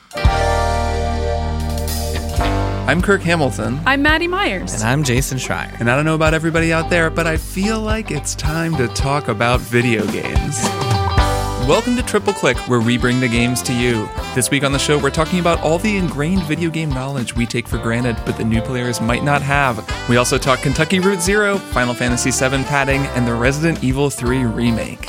I'm Kirk Hamilton. I'm Maddie Myers. And I'm Jason Schreier. And I don't know about everybody out there, but I feel like it's time to talk about video games. Welcome to Triple Click, where we bring the games to you. This week on the show, we're talking about all the ingrained video game knowledge we take for granted, but the new players might not have. We also talk Kentucky Route Zero, Final Fantasy VII padding, and the Resident Evil 3 remake.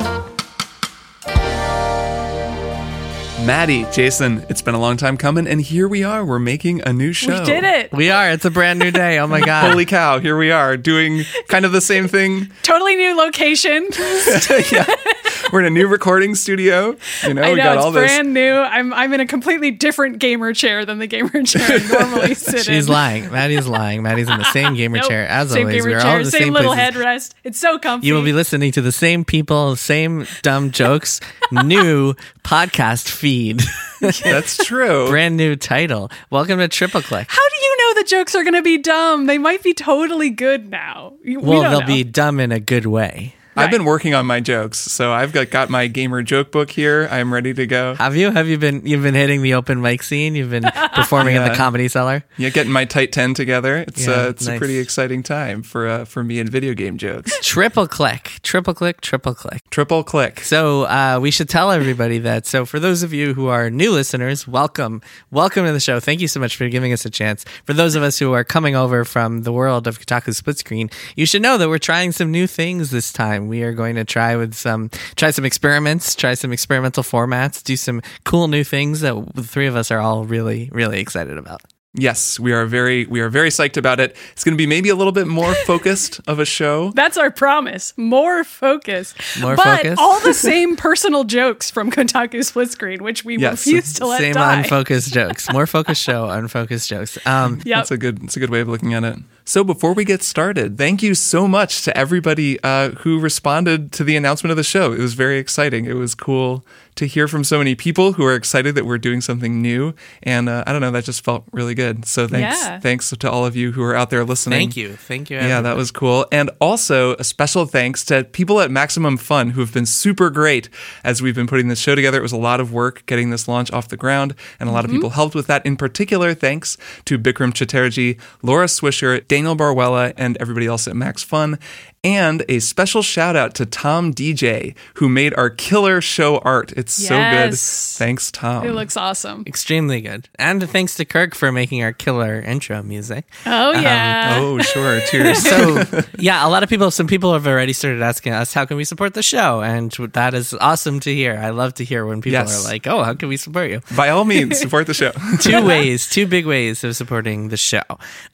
Maddie, Jason, it's been a long time coming, and here we are. We're making a new show. We did it. We are. It's a brand new day. Oh my God. Holy cow, here we are doing kind of the same thing. Totally new location. Yeah. We're in a new recording studio. You know, I know, we got it's all this. brand new. I'm in a completely different gamer chair than the gamer chair I normally sit in. She's lying. Maddie's lying. Maddie's in the same gamer Nope. chair as same always. Gamer We're chair, all in the same same little places. headrest. It's so comfy. You will be listening to the same people, same dumb jokes, new podcast feed. That's true. Brand new title. Welcome to Triple Click. How do you know the jokes are going to be dumb? They might be totally good now. Well, they'll be dumb in a good way. I've been working on my jokes, so I've got my gamer joke book here. I'm ready to go. Have you? You've been hitting the open mic scene? You've been performing in the Comedy Cellar? Yeah, getting my tight 10 together. It's nice. a pretty exciting time for me and video game jokes. Triple Click. Triple Click. Triple Click. Triple Click. So we should tell everybody that. So for those of you who are new listeners, welcome to the show. Thank you so much for giving us a chance. For those of us who are coming over from the world of Kotaku Split Screen, you should know that we're trying some new things this time. We are going to try some experiments, try some experimental formats, do some cool new things that the three of us are all really, really excited about. Yes, we are very psyched about it. It's going to be maybe a little bit more focused of a show. That's our promise. More focus. More but focus? all the same personal jokes from Kotaku Split Screen, which we refuse to let Same die. unfocused jokes. More focused show, unfocused jokes. Yep. That's a good way of looking at it. So before we get started, thank you so much to everybody who responded to the announcement of the show. It was very exciting. It was cool to hear from so many people who are excited that we're doing something new. And I don't know, that just felt really good. So thanks to all of you who are out there listening. Thank you. Yeah, everybody. that was cool. And also a special thanks to people at Maximum Fun who have been super great as we've been putting this show together. It was a lot of work getting this launch off the ground, and a lot of people helped with that. In particular, thanks to Bikram Chatterjee, Laura Swisher, Daniel Barwella, and everybody else at Max Fun. And a special shout out to Tom DJ, who made our killer show art. It's so good. Thanks, Tom. It looks awesome. Extremely good. And thanks to Kirk for making our killer intro music. Oh, yeah. Oh, sure. Cheers. So, yeah, some people have already started asking us, how can we support the show? And that is awesome to hear. I love to hear when people are like, oh, how can we support you? By all means, support the show. Two big ways of supporting the show.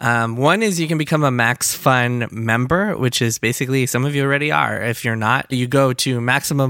One is you can become a Max Fun member, which is basically some of you already are. If you're not, you go to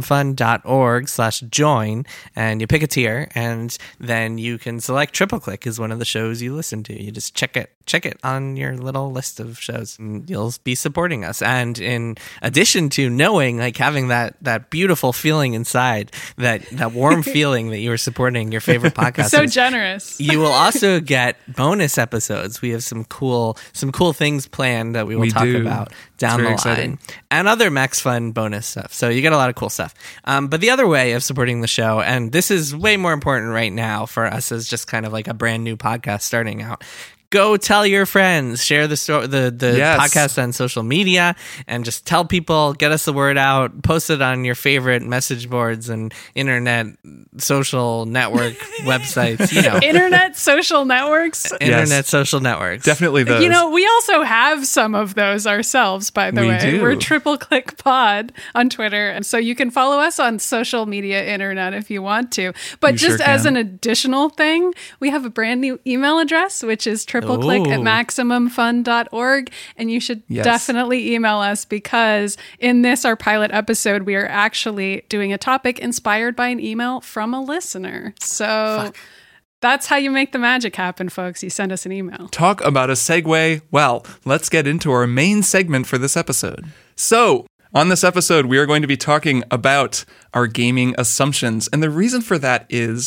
MaximumFun.org/join and you pick a tier, and then you can select Triple Click as one of the shows you listen to. You just check it on your little list of shows, and you'll be supporting us. And in addition to knowing, like, having that beautiful feeling inside, that warm feeling that you are supporting your favorite podcast, So generous. you will also get bonus episodes. We have some cool things planned that we will talk about down the line, and other Max Fun bonus stuff. So you get a lot of cool stuff. But the other way of supporting the show, and this is way more important right now for us as just kind of like a brand new podcast starting out, go tell your friends, share the podcast on social media, and just tell people, get us the word out, post it on your favorite message boards and internet social network websites, Internet social networks. Internet social networks. Definitely those. We also have some of those ourselves, by the way. do. We're Triple Click Pod on Twitter. And so you can follow us on social media internet if you want to. But You just sure as can. an additional thing, we have a brand new email address, which is tripleclick@maximumfun.org. And you should definitely email us, because in this, our pilot episode, we are actually doing a topic inspired by an email from a listener. So that's how you make the magic happen, folks. You send us an email. Talk about a segue. Well, let's get into our main segment for this episode. So, on this episode, we are going to be talking about our gaming assumptions. And the reason for that is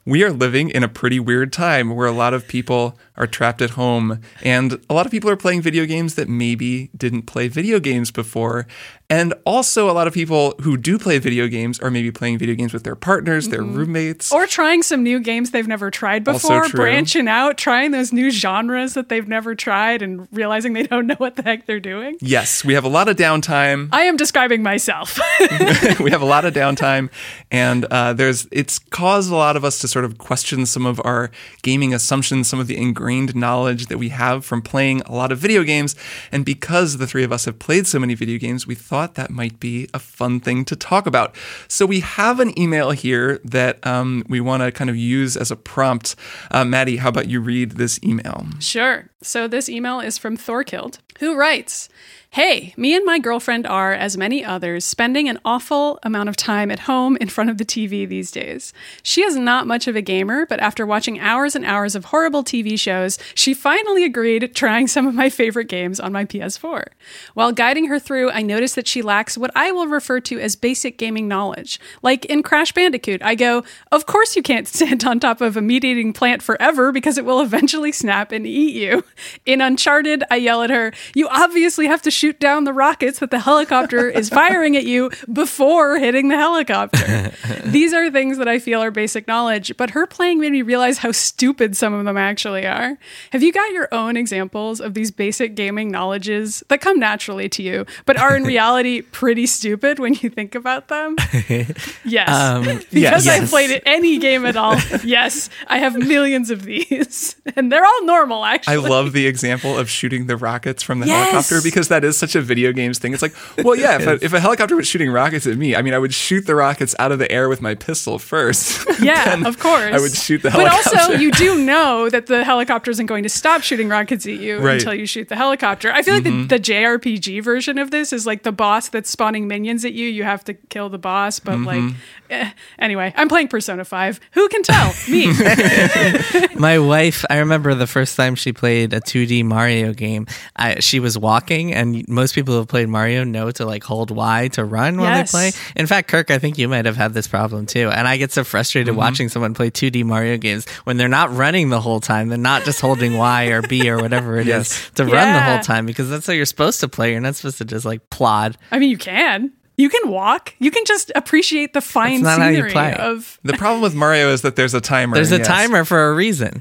we are living in a pretty weird time where a lot of people are trapped at home, and a lot of people are playing video games that maybe didn't play video games before. And also a lot of people who do play video games are maybe playing video games with their partners, their roommates. Or trying some new games they've never tried before, branching out, trying those new genres that they've never tried and realizing they don't know what the heck they're doing. Yes, we have a lot of downtime. I am describing myself. We have a lot of downtime, and it's caused a lot of us to sort of question some of our gaming assumptions, some of the ingrained knowledge that we have from playing a lot of video games. And because the three of us have played so many video games, we thought that might be a fun thing to talk about. So we have an email here that we want to kind of use as a prompt. Maddie, how about you read this email? Sure. So this email is from Thorkild, who writes, "Hey, me and my girlfriend are, as many others, spending an awful amount of time at home in front of the TV these days. She is not much of a gamer, but after watching hours and hours of horrible TV shows, she finally agreed trying some of my favorite games on my PS4. While guiding her through, I noticed that she lacks what I will refer to as basic gaming knowledge. Like in Crash Bandicoot, I go, of course you can't stand on top of a meat-eating plant forever because it will eventually snap and eat you. In Uncharted, I yell at her, you obviously have to shoot down the rockets that the helicopter is firing at you before hitting the helicopter. These are things that I feel are basic knowledge, but her playing made me realize how stupid some of them actually are. Have you got your own examples of these basic gaming knowledges that come naturally to you, but are in reality pretty stupid when you think about them?" Yes. Because I've played it any game at all. Yes, I have millions of these. And they're all normal, actually. I love the example of shooting the rockets from the helicopter, because that is such a video games thing. It's like, well, yeah, if a helicopter was shooting rockets at me, I mean, I would shoot the rockets out of the air with my pistol first. Yeah, of course. I would shoot the helicopter. But also, you do know that the helicopter isn't going to stop shooting rockets at you until you shoot the helicopter. I feel like the JRPG version of this is like the boss that's spawning minions at you. You have to kill the boss, but anyway, I'm playing Persona 5. Who can tell? Me. My wife, I remember the first time she played a 2D Mario game, she was walking, and most people who have played Mario know to like hold Y to run while they play. In fact, Kirk, I think you might have had this problem too. And I get so frustrated watching someone play 2D Mario games when they're not running the whole time. They're not just holding Y or B or whatever it is to run the whole time, because that's how you're supposed to play. You're not supposed to just like plod. I mean, you can. You can walk. You can just appreciate the fine scenery of... The problem with Mario is that there's a timer. There's a timer for a reason.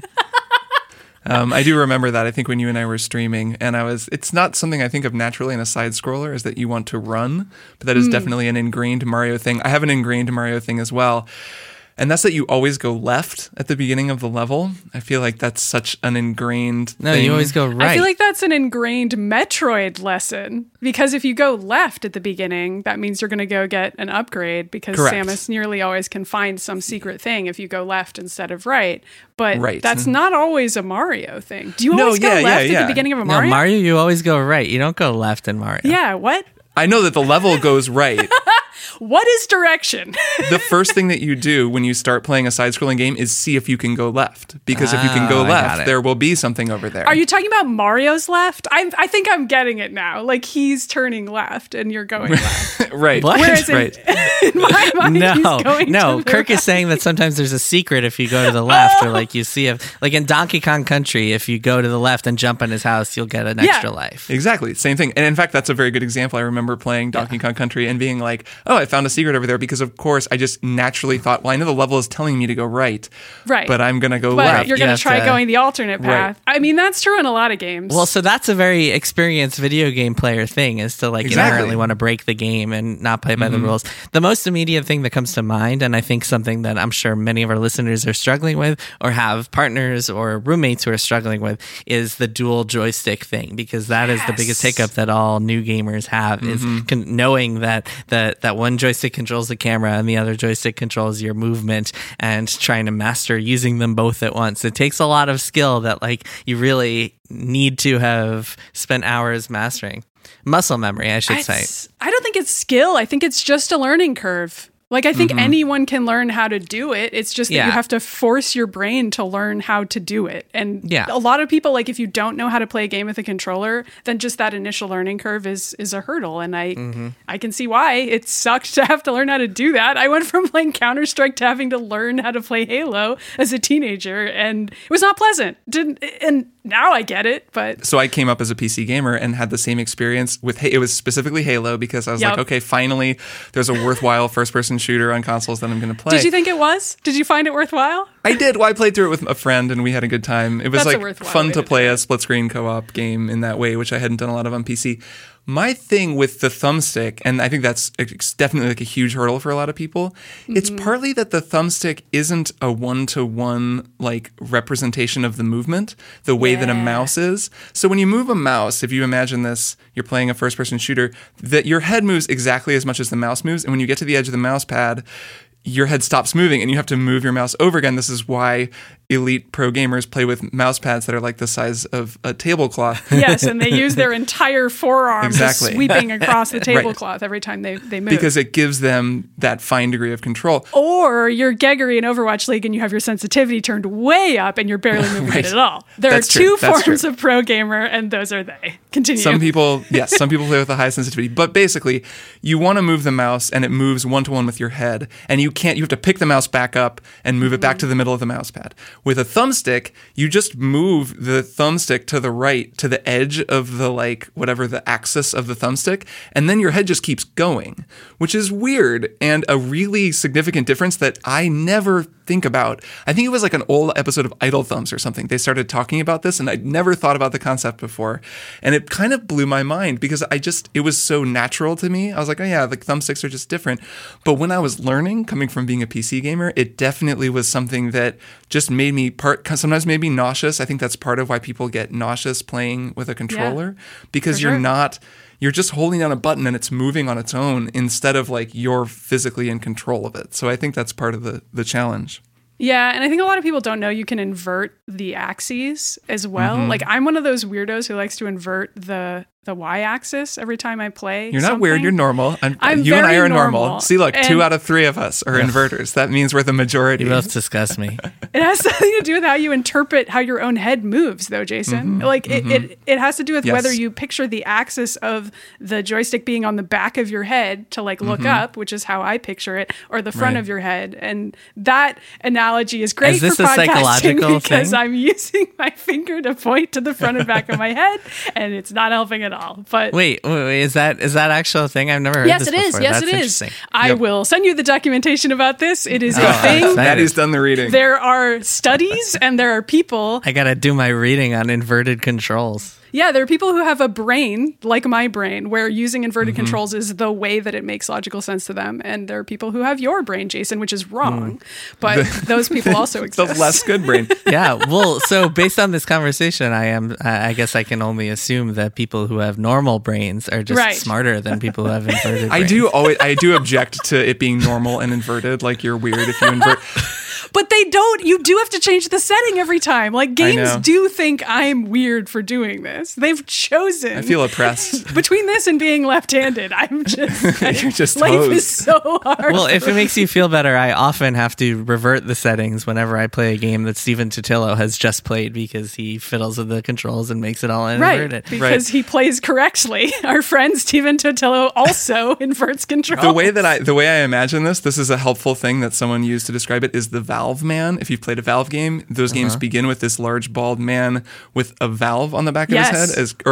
I do remember that. I think when you and I were streaming, and it's not something I think of naturally in a side scroller, is that you want to run, but that is definitely an ingrained Mario thing. I have an ingrained Mario thing as well. And that's that you always go left at the beginning of the level. I feel like that's such an ingrained thing. No, you always go right. I feel like that's an ingrained Metroid lesson. Because if you go left at the beginning, that means you're going to go get an upgrade, because Samus nearly always can find some secret thing if you go left instead of right. But that's not always a Mario thing. Do you always go left at the beginning of a Mario? No, Mario, you always go right. You don't go left in Mario. Yeah, what? I know that the level goes right. What is direction? The first thing that you do when you start playing a side-scrolling game is see if you can go left. Because if you can go left, there will be something over there. Are you talking about Mario's left? I think I'm getting it now. Like, he's turning left and you're going left. Right. What? Whereas in my mind, he's going no. to the Kirk right. is saying that sometimes there's a secret if you go to the left, or like you see like in Donkey Kong Country, if you go to the left and jump on his house, you'll get an extra life. Exactly. Same thing. And in fact, that's a very good example. I remember playing Donkey Kong Country and being like, oh, I found a secret over there, because of course I just naturally thought, well, I know the level is telling me to go right, but I'm going to go left. But you're going to try going the alternate path. I mean, that's true in a lot of games. Well, so that's a very experienced video game player thing, is to like inherently want to break the game and not play by the rules. The most immediate thing that comes to mind, and I think something that I'm sure many of our listeners are struggling with, or have partners or roommates who are struggling with, is the dual joystick thing, because that is the biggest hiccup that all new gamers have, is knowing that one joystick controls the camera and the other joystick controls your movement, and trying to master using them both at once. It takes a lot of skill that like you really need to have spent hours mastering. Muscle memory, I should say. I don't think it's skill. I think it's just a learning curve. Like, I think anyone can learn how to do it. It's just that you have to force your brain to learn how to do it. And a lot of people, like, if you don't know how to play a game with a controller, then just that initial learning curve is a hurdle. And I can see why it sucked to have to learn how to do that. I went from playing Counter-Strike to having to learn how to play Halo as a teenager, and it was not pleasant. And now I get it, but... So I came up as a PC gamer and had the same experience with... It was specifically Halo, because I was like, okay, finally, there's a worthwhile first-person shooter on consoles that I'm going to play. Did you think it was? Did you find it worthwhile? I did. Well, I played through it with a friend, and we had a good time. It was fun to play a split-screen co-op game in that way, which I hadn't done a lot of on PC. My thing with the thumbstick, and I think that's definitely like a huge hurdle for a lot of people, it's partly that the thumbstick isn't a one-to-one like representation of the movement the way that a mouse is. So when you move a mouse, if you imagine this, you're playing a first-person shooter, that your head moves exactly as much as the mouse moves, and when you get to the edge of the mouse pad, your head stops moving and you have to move your mouse over again. This is why elite pro gamers play with mouse pads that are like the size of a tablecloth. Yes, and they use their entire forearm sweeping across the tablecloth every time they move. Because it gives them that fine degree of control. Or you're Geggery in Overwatch League and you have your sensitivity turned way up and you're barely moving it at all. There are two forms of pro gamer, and those are they. Continue. Some people play with a high sensitivity, but basically you want to move the mouse and it moves one-to-one with your head, and you have to pick the mouse back up and move it back to the middle of the mouse pad. With a thumbstick, you just move the thumbstick to the right, to the edge of the whatever the axis of the thumbstick, and then your head just keeps going, which is weird and a really significant difference that I never think about. I think it was like an old episode of Idle Thumbs or something. They started talking about this, and I'd never thought about the concept before, and it kind of blew my mind because it was so natural to me. I was like, oh yeah, the thumbsticks are just different. But when I was learning, coming from being a PC gamer, it definitely was something that just sometimes made me nauseous. I think that's part of why people get nauseous playing with a controller, because you're just holding down a button and it's moving on its own instead of like you're physically in control of it. So I think that's part of the challenge. Yeah, and I think a lot of people don't know you can invert the axes as well. Like, I'm one of those weirdos who likes to invert the y-axis every time I play. You're not weird, you're normal. You and I are normal. See, look, 2 out of 3 of us are inverters. That means we're the majority. You both disgust me. It has something to do with how you interpret how your own head moves, though, Jason. It has to do with whether you picture the axis of the joystick being on the back of your head to look up, which is how I picture it, or the front of your head. And that analogy is great for podcasting because I'm using my finger to point to the front and back of my head, and it's not helping at all. But wait, is that actual thing? I've never heard this before. Yes, it is. I will send you the documentation about this. It is a thing. Maddie's done the reading. There are studies and there are people. I gotta do my reading on inverted controls. Yeah, there are people who have a brain, like my brain, where using inverted controls is the way that it makes logical sense to them. And there are people who have your brain, Jason, which is wrong. But those people also exist. The less good brain. Yeah, well, so based on this conversation, I guess I can only assume that people who have normal brains are just smarter than people who have inverted brains. I do object to it being normal and inverted, like you're weird if you invert. But they don't. You do have to change the setting every time. Like, games do think I'm weird for doing this. They've chosen. I feel oppressed. Between this and being left-handed, I'm just... You're just life hosed. is so hard. Well, if it makes you feel better, I often have to revert the settings whenever I play a game that Stephen Totilo has just played because he fiddles with the controls and makes it all inverted. Right, because he plays correctly. Our friend Stephen Totilo also inverts controls. The way I imagine this is a helpful thing that someone used to describe it is the Valve man. If you've played a Valve game, those games begin with this large bald man with a valve on the back of his head,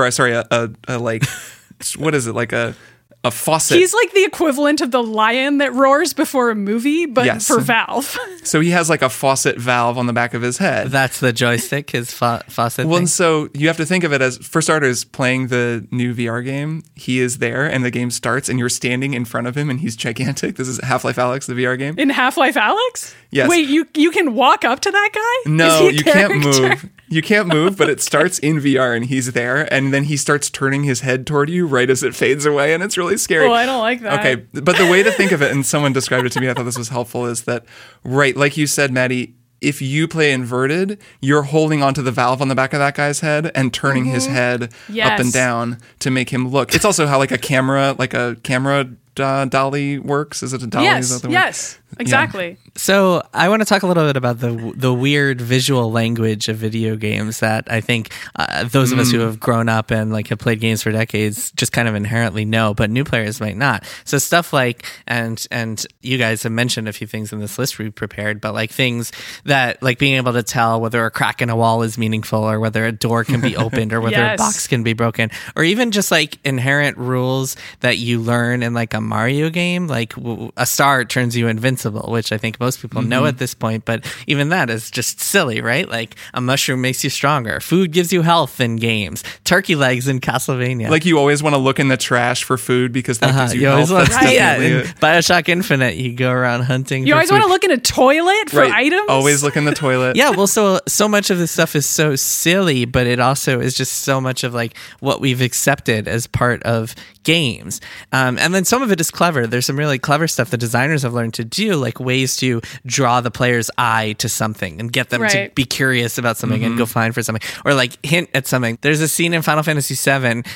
what is it, like a faucet. He's like the equivalent of the lion that roars before a movie, but for Valve. So he has like a faucet valve on the back of his head. That's the joystick, his faucet Well, thing? And so you have to think of it as, for starters, playing the new VR game. He is there and the game starts and you're standing in front of him and he's gigantic. This is Half-Life Alyx, the VR game. In Half-Life Alyx? Yes. Wait, you can walk up to that guy? No, you can't move. You can't move, but it starts in VR and he's there, and then he starts turning his head toward you right as it fades away, and it's really scary. Oh, I don't like that. Okay, but the way to think of it, and someone described it to me, I thought this was helpful, is that, right, like you said, Maddie, if you play inverted, you're holding onto the valve on the back of that guy's head and turning his head up and down to make him look. It's also how like a camera dolly works. Is it a dolly? Yes, exactly. Yeah. So I want to talk a little bit about the weird visual language of video games that I think those of us who have grown up and like have played games for decades just kind of inherently know, but new players might not. So stuff like, and you guys have mentioned a few things in this list we prepared, but like things that like being able to tell whether a crack in a wall is meaningful or whether a door can be opened or whether a box can be broken, or even just like inherent rules that you learn in like a Mario game, like a star turns you invincible, which I think most people know at this point, but even that is just silly, right? Like a mushroom makes you stronger. Food gives you health in games. Turkey legs in Castlevania. Like you always want to look in the trash for food because that gives you health. In BioShock Infinite, you go around hunting. You always want to look in a toilet for items? Always look in the toilet. Yeah, well, so much of this stuff is so silly, but it also is just so much of like what we've accepted as part of games. And then some of it is clever. There's some really clever stuff the designers have learned to do, like ways to draw the player's eye to something and get them to be curious about something and go find for something, or like hint at something. There's a scene in Final Fantasy VII in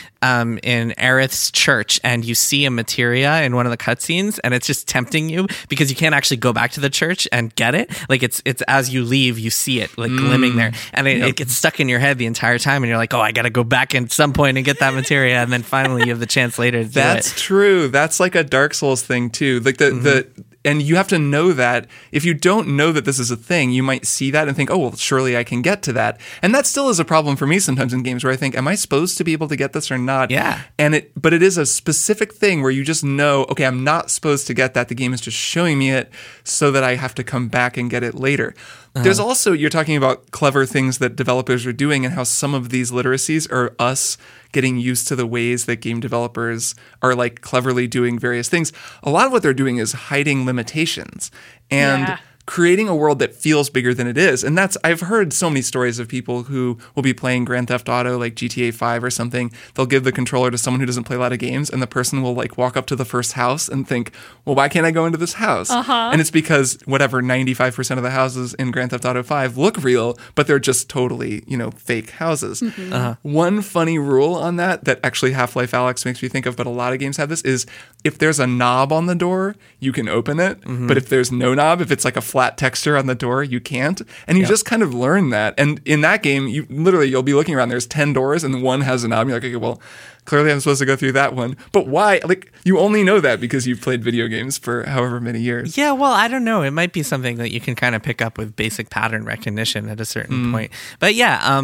Aerith's church, and you see a materia in one of the cutscenes, and it's just tempting you because you can't actually go back to the church and get it. Like it's as you leave, you see it like glimming there, and it gets stuck in your head the entire time, and you're like, oh, I got to go back at some point and get that materia, and then finally you have the chance later to do it. That's true. That's like a Dark Souls thing too. Like and you have to know that. If you don't know that this is a thing, you might see that and think, oh, well, surely I can get to that. And that still is a problem for me sometimes in games where I think, am I supposed to be able to get this or not? Yeah. But it is a specific thing where you just know, okay, I'm not supposed to get that. The game is just showing me it so that I have to come back and get it later. There's also, you're talking about clever things that developers are doing and how some of these literacies are us getting used to the ways that game developers are like cleverly doing various things. A lot of what they're doing is hiding limitations and creating a world that feels bigger than it is. And I've heard so many stories of people who will be playing Grand Theft Auto, like GTA 5 or something. They'll give the controller to someone who doesn't play a lot of games, and the person will like walk up to the first house and think, well, why can't I go into this house? And it's because whatever 95% of the houses in Grand Theft Auto 5 look real, but they're just totally, fake houses. One funny rule on that actually Half-Life Alyx makes me think of, but a lot of games have this, is if there's a knob on the door, you can open it. But if there's no knob, if it's like a flat texture on the door, you can't. And you just kind of learn that. And in that game, you'll be looking around, there's 10 doors and one has a knob. You're like, okay, well, clearly I'm supposed to go through that one. But why? Like, you only know that because you've played video games for however many years. Yeah, well, I don't know. It might be something that you can kind of pick up with basic pattern recognition at a certain point. But yeah,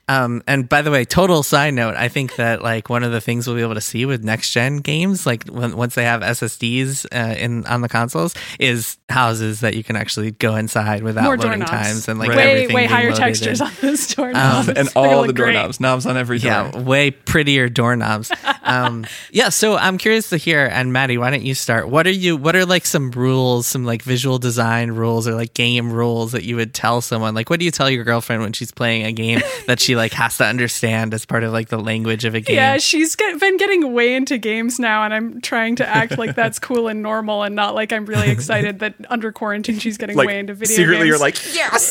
and by the way, total side note, I think that like one of the things we'll be able to see with next gen games, like once they have SSDs on the consoles, is houses that you can actually go inside without loading times and like everything way higher loaded textures on those doorknobs. And all the doorknobs, knobs on every door. Yeah, way prettier doorknobs. So I'm curious to hear, and Maddie, why don't you start? What are like some rules, some like visual design rules or like game rules that you would tell someone? Like, what do you tell your girlfriend when she's playing a game that she like has to understand as part of like the language of a game? Yeah, she's been getting way into games now, and I'm trying to act like that's cool and normal and not like I'm really excited that under quarantine she's getting like, way into video secretly games. You're like, yes!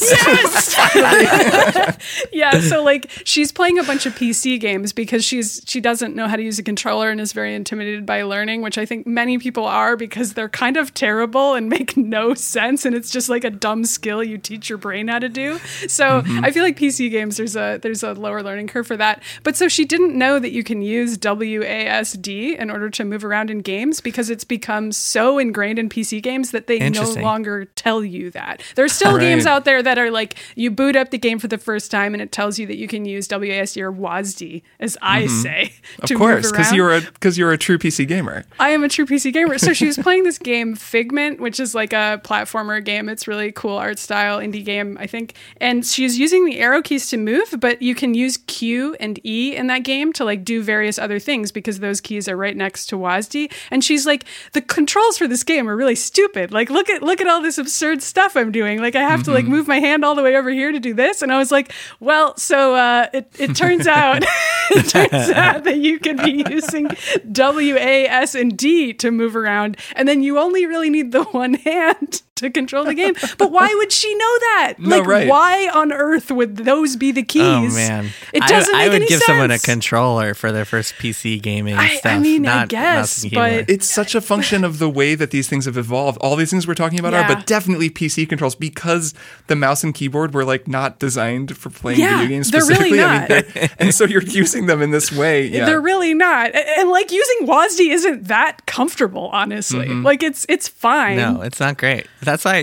Yeah, so like she's playing a bunch of PC games because she doesn't know how to use a controller and is very intimidated by learning, which I think many people are because they're kind of terrible and make no sense, and it's just like a dumb skill you teach your brain how to do. So I feel like PC games, there's a lower learning curve for that. But so she didn't know that you can use WASD in order to move around in games because it's become so ingrained in PC games that they no longer tell you that. There's still games out there that are like, you boot up the game for the first time and it tells you that you can use WASD or WASD, as I say. Of course, because you're a true PC gamer. I am a true PC gamer. So she was playing this game Figment, which is like a platformer game. It's really cool art style, indie game, I think. And she's using the arrow keys to move, but you can use Q and E in that game to like do various other things because those keys are right next to WASD. And she's like, the controls for this game are really stupid. Like, look at all this absurd stuff I'm doing. Like, I have to like move my hand all the way over here to do this. And I was like, well, so it turns out that you can be using W, A, S, and D to move around, and then you only really need the one hand to control the game. But why would she know that? No, right. Why on earth would those be the keys? Oh man, it doesn't make any sense. I would give someone a controller for their first PC gaming stuff. I mean, I guess, but it's such a function of the way that these things have evolved. All these things we're talking about are, but definitely PC controls, because the mouse and keyboard were like not designed for playing video games specifically. They're really not. And so you're using them in this way. Yeah. They're really not. And like using WASD isn't that comfortable, honestly. Like it's fine. No, it's not great. That's why,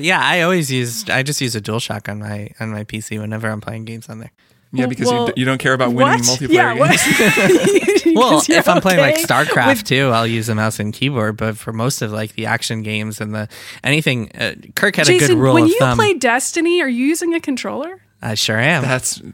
I just use a DualShock on my PC whenever I'm playing games on there. Yeah, because you don't care about winning multiplayer games. Well, if I'm playing like StarCraft too, I'll use a mouse and keyboard. But for most of like the action games and anything, Kirk had Jason, a good rule when of you thumb. play Destiny, are you using a controller? I sure am.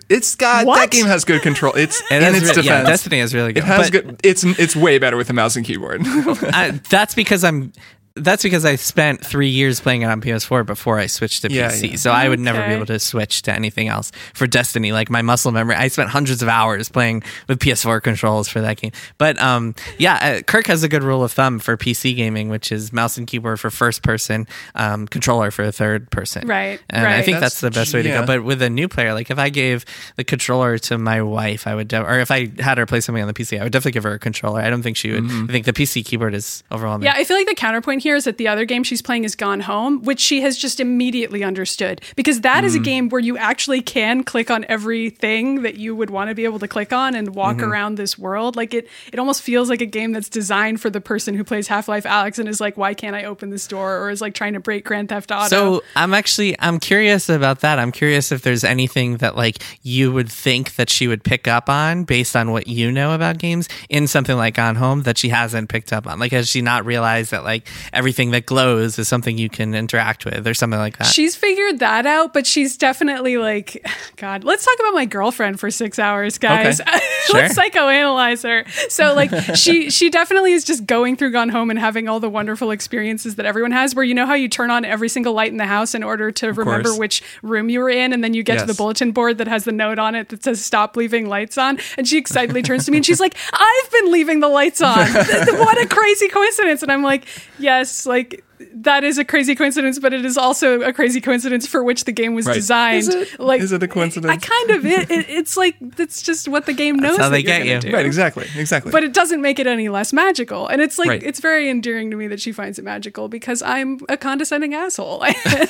That game has good control. Its defense. Yeah, Destiny is really good. It has good. It's way better with a mouse and keyboard. That's because I spent 3 years playing it on PS4 before I switched to PC. Yeah. So I would never be able to switch to anything else for Destiny. Like my muscle memory, I spent hundreds of hours playing with PS4 controls for that game. But Kirk has a good rule of thumb for PC gaming, which is mouse and keyboard for first person, controller for third person. Right. And I think that's the best way to go. But with a new player, like if I gave the controller to my wife, or if I had her play something on the PC, I would definitely give her a controller. I don't think she would. I think the PC keyboard is overwhelming. Yeah, I feel like the counterpoint here is that the other game she's playing is Gone Home, which she has just immediately understood, because that is a game where you actually can click on everything that you would want to be able to click on and walk around this world. Like it almost feels like a game that's designed for the person who plays Half-Life Alyx and is like, why can't I open this door? Or is like trying to break Grand Theft Auto. So I'm curious about that. I'm curious if there's anything that like you would think that she would pick up on based on what you know about games in something like Gone Home that she hasn't picked up on. Like, has she not realized that like everything that glows is something you can interact with or something like that? She's figured that out, but she's definitely like, God, let's talk about my girlfriend for 6 hours, guys. Okay. Sure. Let's psychoanalyze her. So like she definitely is just going through Gone Home and having all the wonderful experiences that everyone has, where you know how you turn on every single light in the house in order to remember which room you were in, and then you get to the bulletin board that has the note on it that says stop leaving lights on, and she excitedly turns to me and she's like, I've been leaving the lights on. What a crazy coincidence. And I'm like, yes, like that is a crazy coincidence, but it is also a crazy coincidence for which the game was designed. Is it a coincidence? It's like, it's just what the game knows. That's how they get you. Do. Right, exactly. But it doesn't make it any less magical. And it's like, it's very endearing to me that she finds it magical, because I'm a condescending asshole.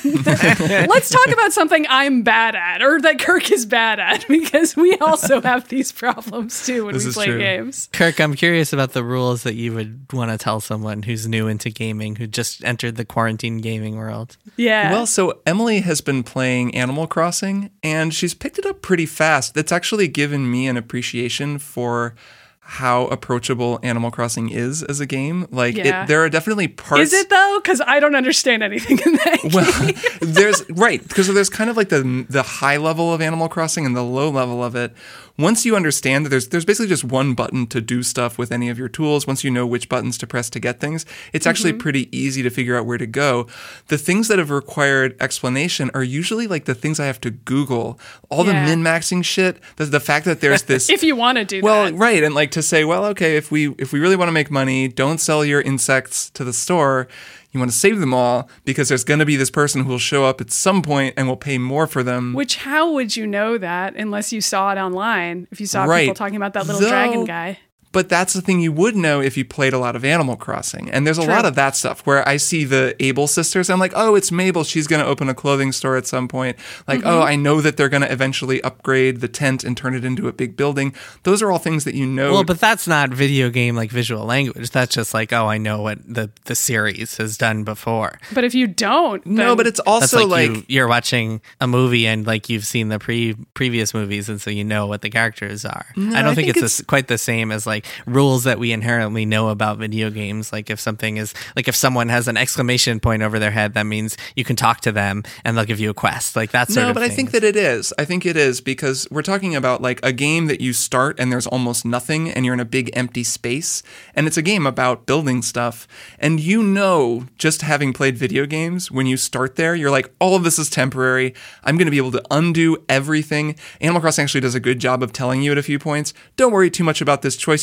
Let's talk about something I'm bad at, or that Kirk is bad at, because we also have these problems too when we play games. Kirk, I'm curious about the rules that you would want to tell someone who's new into gaming, who just entered the quarantine gaming world. Yeah. Well, so Emily has been playing Animal Crossing, and she's picked it up pretty fast. That's actually given me an appreciation for how approachable Animal Crossing is as a game. Like, there are definitely parts... Is it, though? Because I don't understand anything in that game. Well, because there's kind of like the high level of Animal Crossing and the low level of it. Once you understand that there's basically just one button to do stuff with any of your tools, once you know which buttons to press to get things, it's actually pretty easy to figure out where to go. The things that have required explanation are usually like the things I have to Google. All the min-maxing shit, the fact that there's this... if you want to do that. Well, right, and like to say, well, okay, if we really want to make money, don't sell your insects to the store. You want to save them all, because there's going to be this person who will show up at some point and will pay more for them. Which, how would you know that unless you saw it online? If you saw people talking about that little dragon guy. But that's the thing you would know if you played a lot of Animal Crossing. And there's a lot of that stuff where I see the Able sisters. I'm like, oh, it's Mabel. She's going to open a clothing store at some point. Like, oh, I know that they're going to eventually upgrade the tent and turn it into a big building. Those are all things that you know. Well, but that's not video game like visual language. That's just like, oh, I know what the series has done before. But if you don't, no, but it's also like you're watching a movie and like you've seen the previous movies, and so you know what the characters are. No, I don't think it's quite the same as like rules that we inherently know about video games. Like if something is like, if someone has an exclamation point over their head, that means you can talk to them and they'll give you a quest, like that sort of thing. No, but I think that it is. I think it is, because we're talking about like a game that you start and there's almost nothing and you're in a big empty space, and it's a game about building stuff. And you know, just having played video games, when you start there, you're like, all of this is temporary. I'm going to be able to undo everything. Animal Crossing actually does a good job of telling you at a few points, don't worry too much about this choice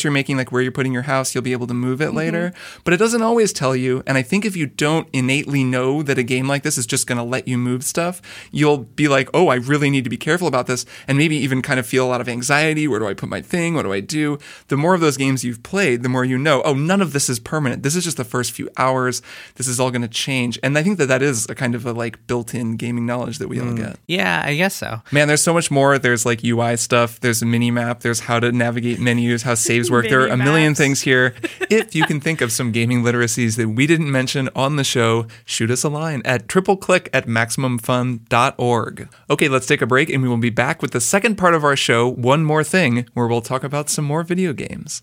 you're making, like where you're putting your house, you'll be able to move it later. But it doesn't always tell you. And I think if you don't innately know that a game like this is just going to let you move stuff, you'll be like, oh, I really need to be careful about this. And maybe even kind of feel a lot of anxiety. Where do I put my thing? What do I do? The more of those games you've played, the more you know, oh, none of this is permanent. This is just the first few hours. This is all going to change. And I think that is a kind of a like built-in gaming knowledge that we all get. Yeah, I guess so. Man, there's so much more. There's like UI stuff. There's a mini map. There's how to navigate menus, how saves work. There are a million things here. If you can think of some gaming literacies that we didn't mention on the show, shoot us a line at tripleclick@maximumfun.org. Okay, let's take a break and we will be back with the second part of our show, One More Thing, where we'll talk about some more video games.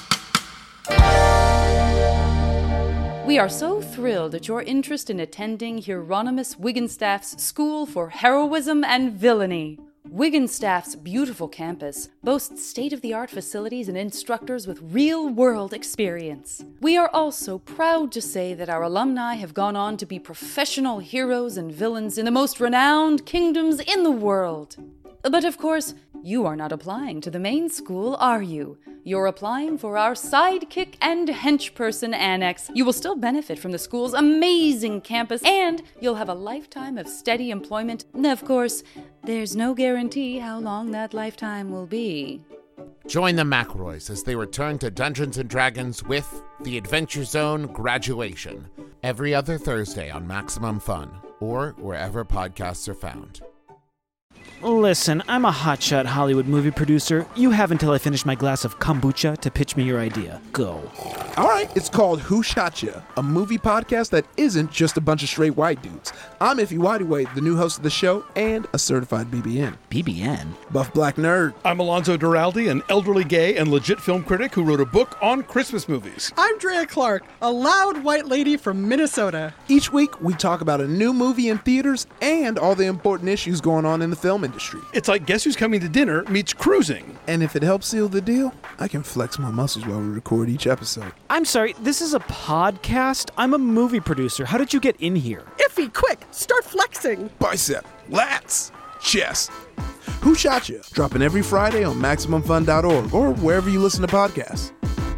We are so thrilled at your interest in attending Hieronymus Wiggenstaff's School for Heroism and Villainy. Wiggenstaff's beautiful campus boasts state-of-the-art facilities and instructors with real-world experience. We are also proud to say that our alumni have gone on to be professional heroes and villains in the most renowned kingdoms in the world. But of course, you are not applying to the main school, are you? You're applying for our sidekick and henchperson annex. You will still benefit from the school's amazing campus, and you'll have a lifetime of steady employment. Of course, there's no guarantee how long that lifetime will be. Join the McElroys as they return to Dungeons & Dragons with The Adventure Zone Graduation, every other Thursday on Maximum Fun, or wherever podcasts are found. Listen, I'm a hotshot Hollywood movie producer. You have until I finish my glass of kombucha to pitch me your idea. Go. All right, it's called Who Shot Ya?, a movie podcast that isn't just a bunch of straight white dudes. I'm Ify Wadiway, the new host of the show, and a certified BBN. BBN? Buff Black Nerd. I'm Alonzo Duralde, an elderly gay and legit film critic who wrote a book on Christmas movies. I'm Drea Clark, a loud white lady from Minnesota. Each week, we talk about a new movie in theaters and all the important issues going on in the film industry. It's like Guess Who's Coming to Dinner meets cruising. And if it helps seal the deal, I can flex my muscles while we record each episode. I'm sorry, this is a podcast? I'm a movie producer. How did you get in here? Ify, quick, start flexing. Bicep, lats, chest. Who Shot Ya? Dropping every Friday on MaximumFun.org or wherever you listen to podcasts.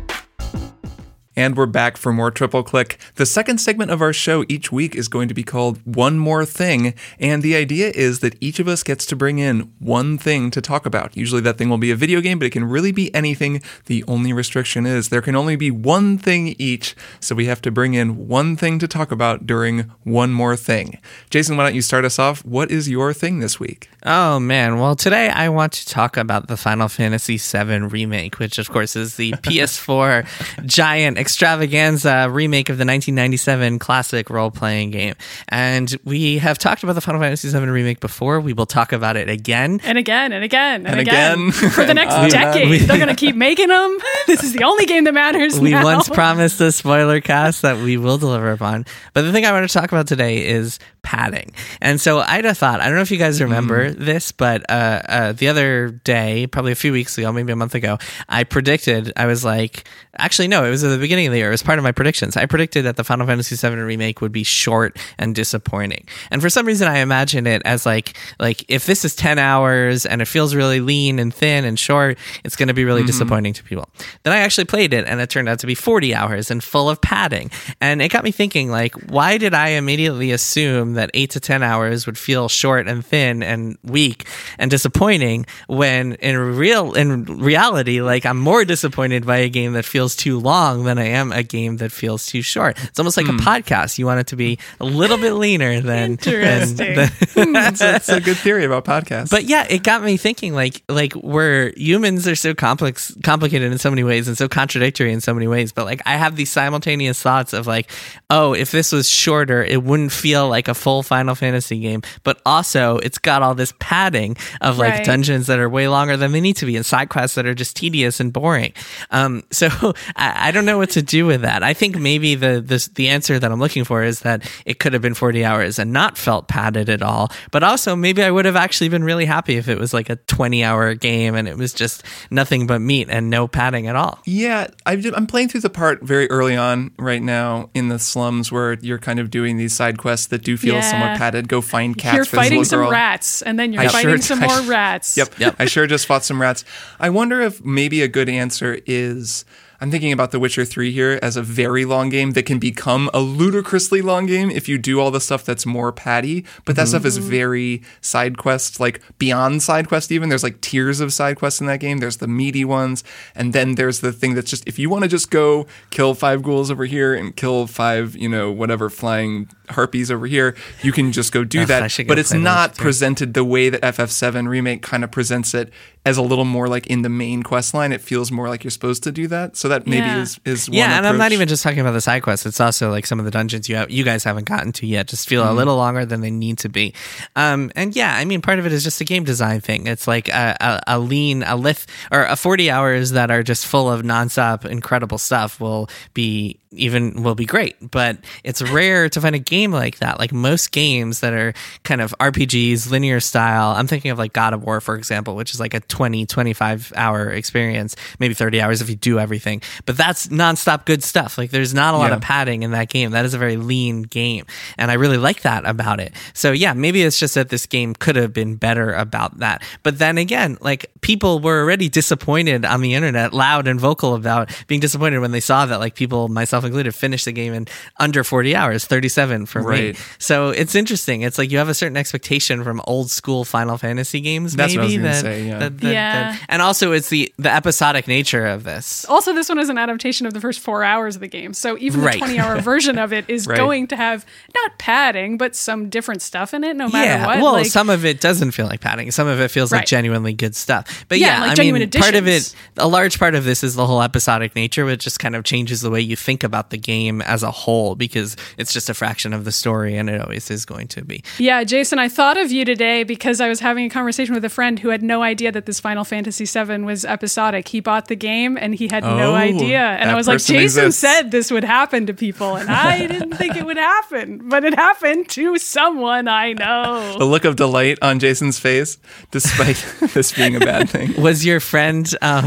And we're back for more Triple Click. The second segment of our show each week is going to be called One More Thing. And the idea is that each of us gets to bring in one thing to talk about. Usually that thing will be a video game, but it can really be anything. The only restriction is there can only be one thing each. So we have to bring in one thing to talk about during One More Thing. Jason, why don't you start us off? What is your thing this week? Oh, man. Well, today I want to talk about the Final Fantasy VII Remake, which, of course, is the PS4 giant extravaganza remake of the 1997 classic role-playing game. And we have talked about the Final Fantasy VII Remake before. We will talk about it again. And again, and again, and again. For the next decade. They're going to keep making them. This is the only game that matters We now. once promised a spoiler cast that we will deliver upon. But the thing I want to talk about today is padding. And so Ida thought, I don't know if you guys remember this, but the other day, probably a few weeks ago, maybe a month ago, I was like, actually, no, it was at the beginning of the year. It was part of my predictions. I predicted that the Final Fantasy VII Remake would be short and disappointing. And for some reason, I imagine it as like if this is 10 hours and it feels really lean and thin and short, it's going to be really disappointing to people. Then I actually played it, and it turned out to be 40 hours and full of padding. And it got me thinking, like, why did I immediately assume that 8 to 10 hours would feel short and thin and weak and disappointing when in reality, like, I'm more disappointed by a game that feels too long than I am a game that feels too short. It's almost like a podcast. You want it to be a little bit leaner than interesting. That's a good theory about podcasts. But yeah, it got me thinking, like we're humans are so complicated in so many ways and so contradictory in so many ways. But like, I have these simultaneous thoughts of like, oh, if this was shorter, it wouldn't feel like a full Final Fantasy game. But also, it's got all this padding of like dungeons that are way longer than they need to be and side quests that are just tedious and boring. So I don't know what to do with that. I think maybe the answer that I'm looking for is that it could have been 40 hours and not felt padded at all. But also, maybe I would have actually been really happy if it was like a 20-hour game and it was just nothing but meat and no padding at all. Yeah, I'm playing through the part very early on right now in the slums where you're kind of doing these side quests that do feel somewhat padded. Go find cats you're for this fighting little some girl. rats, and then you're fighting some more rats. Yep. I sure just fought some rats. I wonder if maybe a good answer is... I'm thinking about The Witcher 3 here as a very long game that can become a ludicrously long game if you do all the stuff that's more patty. But that stuff is very side quest, like beyond side quest even. There's like tiers of side quests in that game. There's the meaty ones. And then there's the thing that's just, if you want to just go kill 5 ghouls over here and kill 5, whatever flying harpies over here, you can just go do that. But it's not presented the way that FF7 Remake kind of presents it, as a little more like in the main quest line. It feels more like you're supposed to do that. So that maybe is one and approach. I'm not even just talking about the side quests. It's also like some of the dungeons you guys haven't gotten to yet just feel a little longer than they need to be. Part of it is just a game design thing. It's like a 40 hours that are just full of nonstop incredible stuff will be great, but it's rare to find a game like that. Like most games that are kind of RPGs, linear style, I'm thinking of like God of War, for example, which is like a 20-25 hour experience, maybe 30 hours if you do everything, but that's nonstop good stuff. Like there's not a lot of padding in that game. That is a very lean game, and I really like that about it. So yeah, maybe it's just that this game could have been better about that. But then again, like people were already disappointed on the internet, loud and vocal about being disappointed when they saw that like people, myself included, finished the game in under 40 hours, 37 for me. So it's interesting. It's like you have a certain expectation from old school Final Fantasy games. That's maybe what I was going to say. And also it's the episodic nature of this. Also, this one is an adaptation of the first 4 hours of the game. So even the 20-hour version of it is going to have not padding, but some different stuff in it, no matter what. Well, some of it doesn't feel like padding. Some of it feels like genuinely good stuff. But like genuine additions. Part of it, a large part of this is the whole episodic nature, which just kind of changes the way you think about the game as a whole, because it's just a fraction of the story, and it always is going to be. Yeah, Jason, I thought of you today because I was having a conversation with a friend who had no idea that this Final Fantasy VII was episodic. He bought the game and he had no idea. And I was like, Jason said this would happen to people, and I didn't think it would happen, but it happened to someone I know. The look of delight on Jason's face, despite this being a bad thing. Was your friend...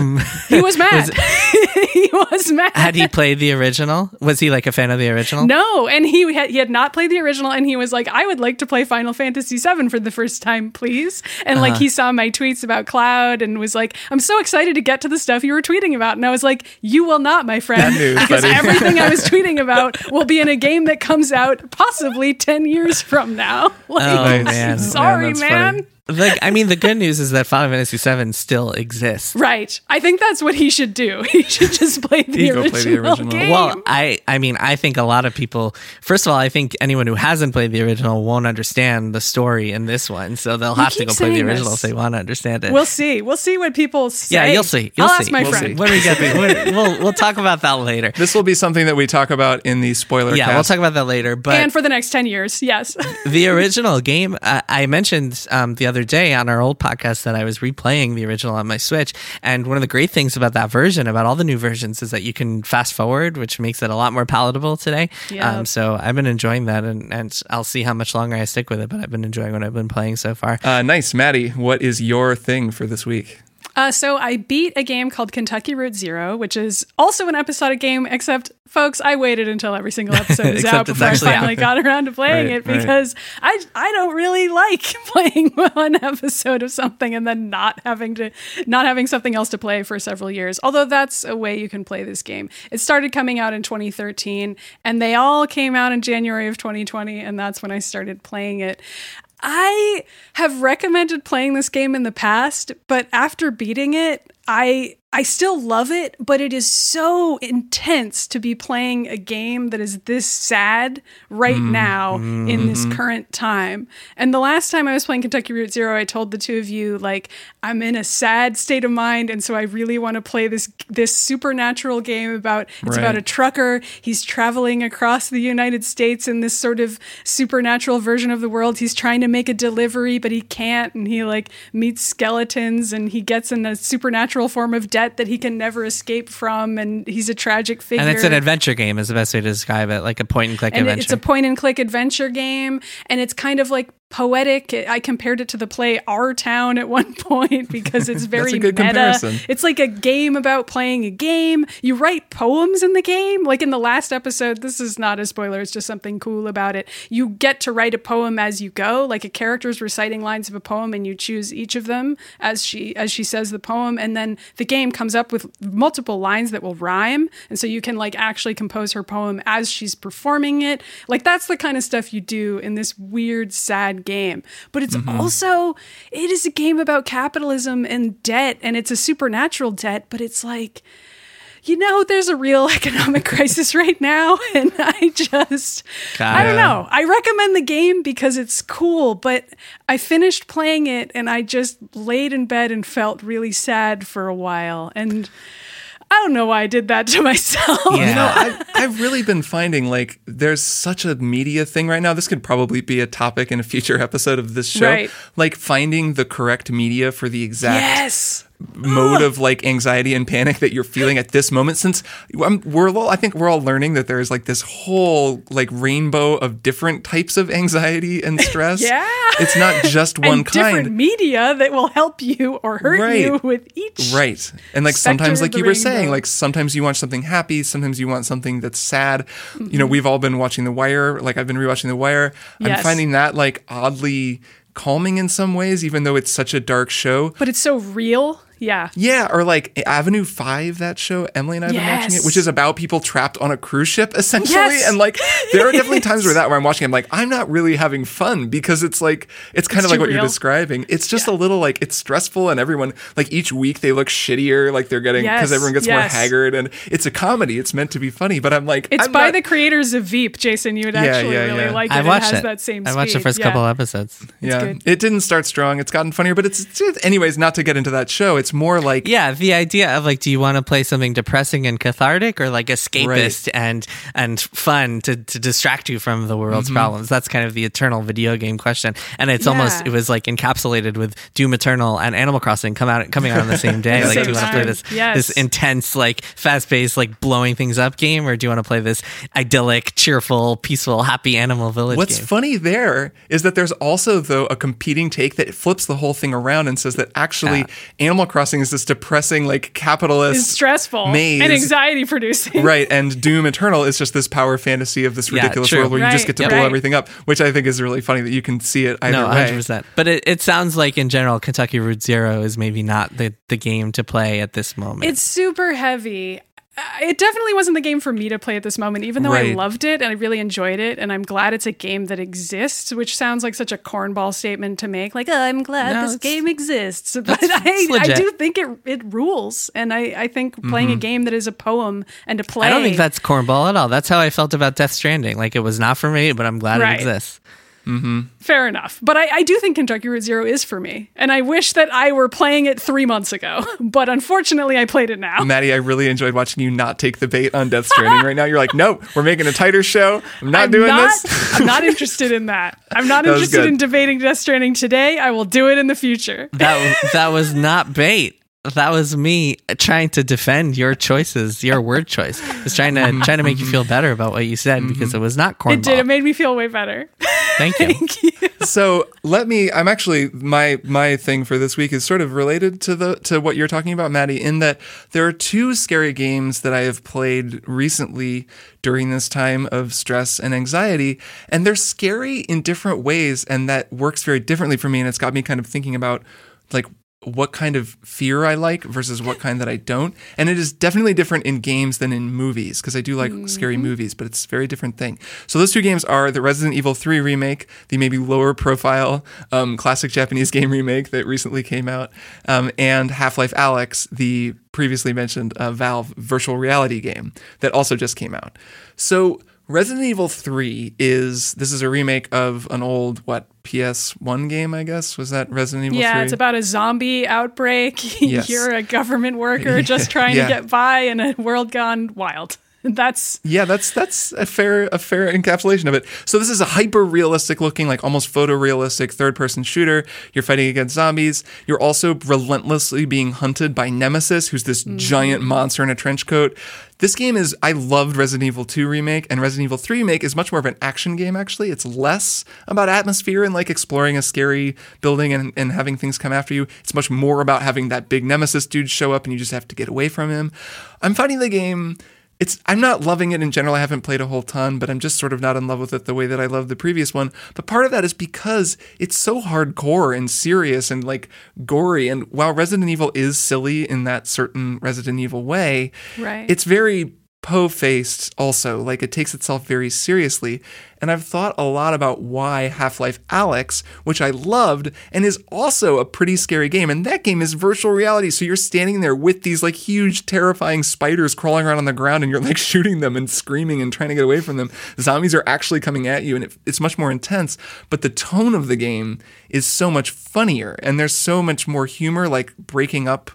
he was mad. He was mad. Had he played the original? Was he like a fan of the original? No, and he had not played the original, and he was like, I would like to play Final Fantasy VII for the first time, please. And like he saw my tweets about Cloud and was like, I'm so excited to get to the stuff you were tweeting about. And I was like, you will not, my friend, because everything I was tweeting about will be in a game that comes out possibly 10 years from now. Like, man. Sorry, man. Funny. The good news is that Final Fantasy VII still exists. Right. I think that's what he should do. He should just play the original game. Well, I think a lot of people, first of all, I think anyone who hasn't played the original won't understand the story in this one, so they'll have to go play the original if they want to understand it. We'll see. We'll see what people say. Yeah, you'll see. I'll ask my friend. When we get there, we'll talk about that later. This will be something that we talk about in the spoiler cast. We'll talk about that later. And for the next 10 years, yes. The original game, I mentioned the other day on our old podcast that I was replaying the original on my Switch, and one of the great things about that version, about all the new versions, is that you can fast forward, which makes it a lot more palatable today. Yep. So I've been enjoying that, and I'll see how much longer I stick with it, but I've been enjoying what I've been playing so far. Nice. Maddie, what is your thing for this week? So I beat a game called Kentucky Route Zero, which is also an episodic game, except, folks, I waited until every single episode was out before I finally got around to playing it, because I don't really like playing one episode of something and then not having something else to play for several years. Although that's a way you can play this game. It started coming out in 2013, and they all came out in January of 2020, and that's when I started playing it. I have recommended playing this game in the past, but after beating it, I still love it, but it is so intense to be playing a game that is this sad right now in this current time. And the last time I was playing Kentucky Route Zero, I told the two of you, like, I'm in a sad state of mind, and so I really want to play this supernatural game about a trucker. He's traveling across the United States in this sort of supernatural version of the world. He's trying to make a delivery, but he can't, and he like meets skeletons, and he gets in a supernatural form of death that he can never escape from, and he's a tragic figure. And it's an adventure game is the best way to describe it, like a point-and-click adventure. It's a point-and-click adventure game, and it's kind of like poetic. I compared it to the play Our Town at one point because it's very That's a good meta. comparison. It's like a game about playing a game. You write poems in the game. Like in the last episode, this is not a spoiler, it's just something cool about it. You get to write a poem as you go. Like a character's reciting lines of a poem and you choose each of them as she says the poem. And then the game comes up with multiple lines that will rhyme. And so you can like actually compose her poem as she's performing it. Like that's the kind of stuff you do in this weird, sad game. But it's also, it is a game about capitalism and debt, and it's a supernatural debt, but it's like, you know, there's a real economic crisis right now, and I don't know. I recommend the game because it's cool, but I finished playing it and I just laid in bed and felt really sad for a while, and I don't know why I did that to myself. Yeah. You know, I've really been finding like there's such a media thing right now. This could probably be a topic in a future episode of this show. Right. Like finding the correct media for the exact mode of like anxiety and panic that you're feeling at this moment. Since I think we're all learning that there's like this whole like rainbow of different types of anxiety and stress. Yeah. It's not just one and kind. Different media that will help you or hurt you with each. Right. And like specter sometimes, like of you the were saying, rainbow. like sometimes you want something happy, sometimes you want something that's sad. You know, we've all been watching The Wire. Like I've been rewatching The Wire. Yes. I'm finding that like oddly calming in some ways, even though it's such a dark show. But it's so real. Yeah. Yeah, or like Avenue 5, that show, Emily and I have been watching it, which is about people trapped on a cruise ship, essentially. Yes. And like, there are definitely times where I'm watching, I'm like, I'm not really having fun because it's like, it's kind of like what real. you're describing. It's just a little like, it's stressful and everyone, like each week they look shittier, like they're getting, because everyone gets more haggard and it's a comedy. It's meant to be funny, but I'm like, it's by the creators of Veep, Jason. You would actually really like it. I watched it has it. that same I watched the first couple episodes. Yeah. It didn't start strong. It's gotten funnier, but it's anyways, not to get into that show. It's more like, the idea of like, do you want to play something depressing and cathartic or like escapist and fun to distract you from the world's problems? That's kind of the eternal video game question. And it's almost, it was like encapsulated with Doom Eternal and Animal Crossing coming out on the same day. Like, do you want to play this intense, like fast-paced, like blowing things up game, or do you want to play this idyllic, cheerful, peaceful, happy Animal Village What's game? funny there is that there's also, though, a competing take that flips the whole thing around and says that actually Animal Crossing is this depressing, like capitalist, it's stressful maze. and anxiety producing, right? And Doom Eternal is just this power fantasy of this ridiculous world where you just get to blow everything up, which I think is really funny that you can see it either way. 100%. But it sounds like in general, Kentucky Route Zero is maybe not the game to play at this moment. It's super heavy. It definitely wasn't the game for me to play at this moment, even though I loved it and I really enjoyed it. And I'm glad it's a game that exists, which sounds like such a cornball statement to make. Like, I'm glad this game exists. But I do think it rules. And I think playing a game that is a poem and a play. I don't think that's cornball at all. That's how I felt about Death Stranding. Like, it was not for me, but I'm glad it exists. Fair enough. But I do think Kentucky Route Zero is for me. And I wish that I were playing it 3 months ago. But unfortunately, I played it now. Maddie, I really enjoyed watching you not take the bait on Death Stranding right now. You're like, nope, we're making a tighter show. I'm not doing this. I'm not interested in that. I'm not interested in debating Death Stranding today. I will do it in the future. That was not bait. That was me trying to defend your choices, your word choice. I was trying to make you feel better about what you said because it was not cornball. It did. It made me feel way better. Thank you. Thank you. So I'm actually, my thing for this week is sort of related to what you're talking about, Maddie, in that there are 2 scary games that I have played recently during this time of stress and anxiety, and they're scary in different ways, and that works very differently for me, and it's got me kind of thinking about like what kind of fear I like versus what kind that I don't. And it is definitely different in games than in movies, because I do like scary movies, but it's a very different thing. So those 2 games are the Resident Evil 3 remake, the maybe lower profile classic Japanese game remake that recently came out, and Half-Life Alyx, the previously mentioned Valve virtual reality game that also just came out. So Resident Evil 3 is a remake of an old, PS1 game, I guess? Was that Resident Evil 3? Yeah, it's about a zombie outbreak. Yes. You're a government worker just trying to get by in a world gone wild. That's a fair encapsulation of it. So this is a hyper realistic looking, like almost photorealistic third person shooter. You're fighting against zombies. You're also relentlessly being hunted by Nemesis, who's this giant monster in a trench coat. This game I loved Resident Evil 2 Remake, and Resident Evil 3 Remake is much more of an action game, actually. It's less about atmosphere and like exploring a scary building and having things come after you. It's much more about having that big Nemesis dude show up and you just have to get away from him. I'm finding the game... I'm not loving it in general. I haven't played a whole ton, but I'm just sort of not in love with it the way that I loved the previous one. But part of that is because it's so hardcore and serious and like gory. And while Resident Evil is silly in that certain Resident Evil way, right, it's very po-faced also. Like, it takes itself very seriously. And I've thought a lot about why Half-Life Alyx, which I loved and is also a pretty scary game, and that game is virtual reality. So you're standing there with these like huge terrifying spiders crawling around on the ground and you're like shooting them and screaming and trying to get away from them. Zombies are actually coming at you, and it's much more intense, but the tone of the game is so much funnier and there's so much more humor, like breaking up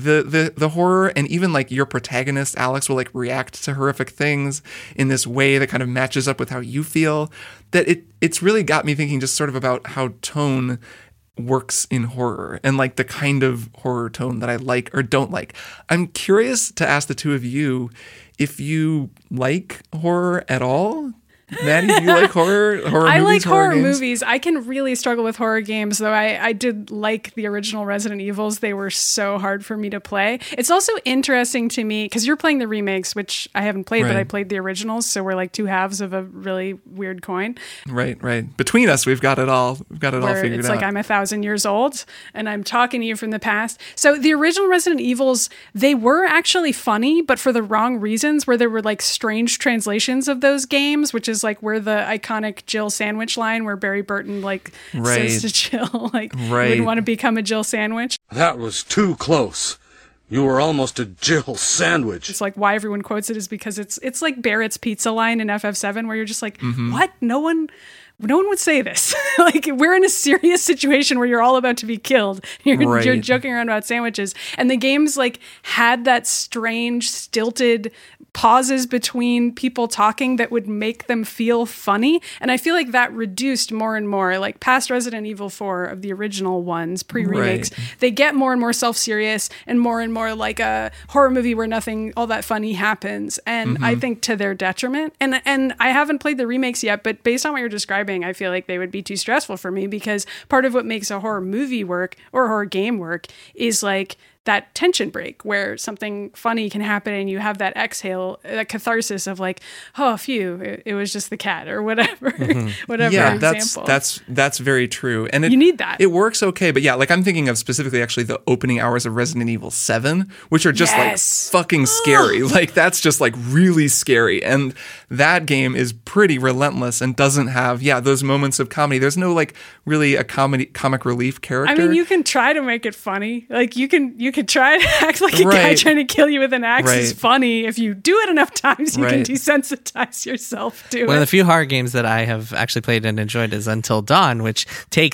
the horror. And even like your protagonist Alex will like react to horrific things in this way that kind of matches up with how you feel. That it's really got me thinking just sort of about how tone works in horror and like the kind of horror tone that I like or don't like. I'm curious to ask the two of you if you like horror at all. Maddie, do you like horror movies? I like horror games? movies. I can really struggle with horror games, though I did like the original Resident Evils. They were so hard for me to play. It's also interesting to me, because you're playing the remakes, which I haven't played, but I played the originals, so we're like two halves of a really weird coin. Right. Between us, we've got it all. We've got it all figured out. It's like I'm 1,000 years old, and I'm talking to you from the past. So the original Resident Evils, they were actually funny, but for the wrong reasons, where there were like strange translations of those games, which is like where the iconic Jill sandwich line where Barry Burton like says to Jill like would want to become a Jill sandwich. That was too close. You were almost a Jill sandwich. It's like why everyone quotes it is because it's like Barrett's pizza line in FF7 where you're just like, what? No one would say this. Like, we're in a serious situation where you're all about to be killed. You're joking around about sandwiches. And the games like had that strange, stilted pauses between people talking that would make them feel funny. And I feel like that reduced more and more. Like past Resident Evil 4 of the original ones, pre-remakes, they get more and more self-serious and more like a horror movie where nothing all that funny happens. And I think to their detriment. And I haven't played the remakes yet, but based on what you're describing, I feel like they would be too stressful for me, because part of what makes a horror movie work or a horror game work is like that tension break where something funny can happen and you have that exhale, that catharsis of like, oh, phew, it was just the cat or whatever. Whatever. Yeah, example. that's very true. And you need that. It works okay, but yeah, like I'm thinking of specifically actually the opening hours of Resident Evil 7, which are just like fucking scary. Like that's just like really scary. And that game is pretty relentless and doesn't have those moments of comedy. There's no like really a comic relief character. I mean, you can try to make it funny. Like you could try to act like a guy trying to kill you with an axe is funny. If you do it enough times, you can desensitize yourself to it. One of the few horror games that I have actually played and enjoyed is Until Dawn, which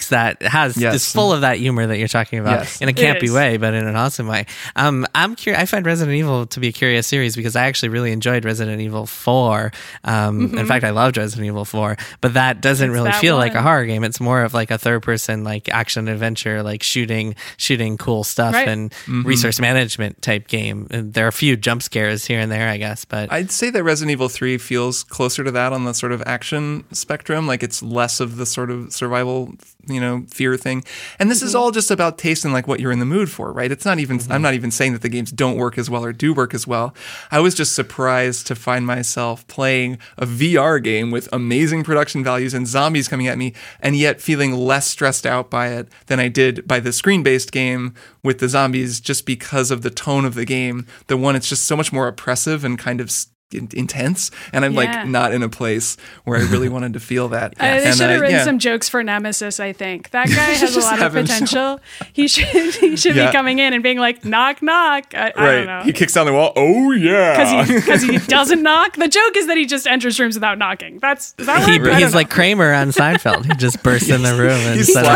is full of that humor that you're talking about in a campy way, but in an awesome way. I'm curious. I find Resident Evil to be a curious series because I actually really enjoyed Resident Evil 4. In fact, I loved Resident Evil 4, but that doesn't really feel like a horror game. It's more of like a third person, like action adventure, like shooting cool stuff and resource management type game. And there are a few jump scares here and there, I guess, but I'd say that Resident Evil 3 feels closer to that on the sort of action spectrum. Like it's less of the sort of survival, fear thing. And this is all just about taste and like what you're in the mood for, right? It's not even, I'm not even saying that the games don't work as well or do work as well. I was just surprised to find myself playing a VR game with amazing production values and zombies coming at me, and yet feeling less stressed out by it than I did by the screen-based game with the zombies, just because of the tone of the game. The one, it's just so much more oppressive and kind of intense, and I'm like not in a place where I really wanted to feel that. They should have written some jokes for Nemesis. I think that guy has a lot of potential. He should be coming in and being like, knock knock. I don't know. He kicks down the wall. Oh yeah, because he doesn't knock. The joke is that he just enters rooms without knocking. Is that he's like Kramer on Seinfeld. He just bursts in the room and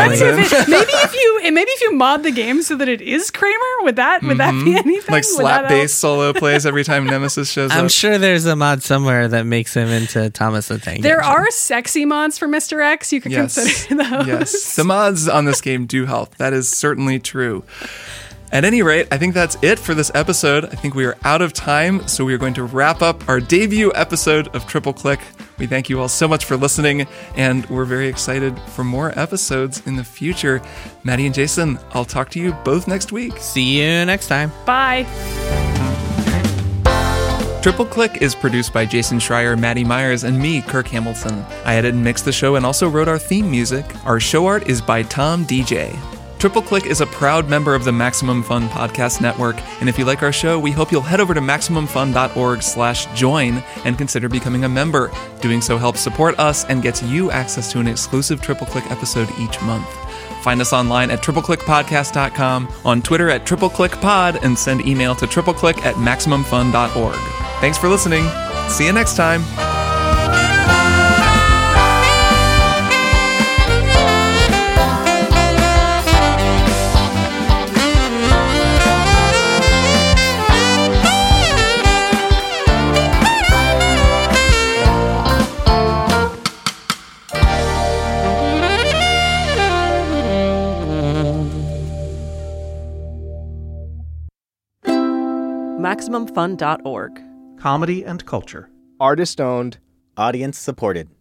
maybe if you mod the game so that it is Kramer, would that be anything? Like slap bass solo plays every time Nemesis shows up. I'm sure there's a mod somewhere that makes him into Thomas the Tank There Engine. are sexy mods for Mr. X. You could consider those. Yes, the mods on this game do help. That is certainly true. At any rate, I think that's it for this episode. I think we are out of time, so we are going to wrap up our debut episode of Triple Click. We thank you all so much for listening, and we're very excited for more episodes in the future. Maddie and Jason, I'll talk to you both next week. See you next time. Bye. Triple Click is produced by Jason Schreier, Maddie Myers, and me, Kirk Hamilton. I edited and mixed the show and also wrote our theme music. Our show art is by Tom DJ. Triple Click is a proud member of the Maximum Fun Podcast Network, and if you like our show, we hope you'll head over to MaximumFun.org/join and consider becoming a member. Doing so helps support us and gets you access to an exclusive Triple Click episode each month. Find us online at tripleclickpodcast.com, on Twitter at tripleclickpod, and send email to tripleclick@maximumfun.org. Thanks for listening. See you next time. MaximumFun.org. Comedy and culture. Artist owned. Audience supported.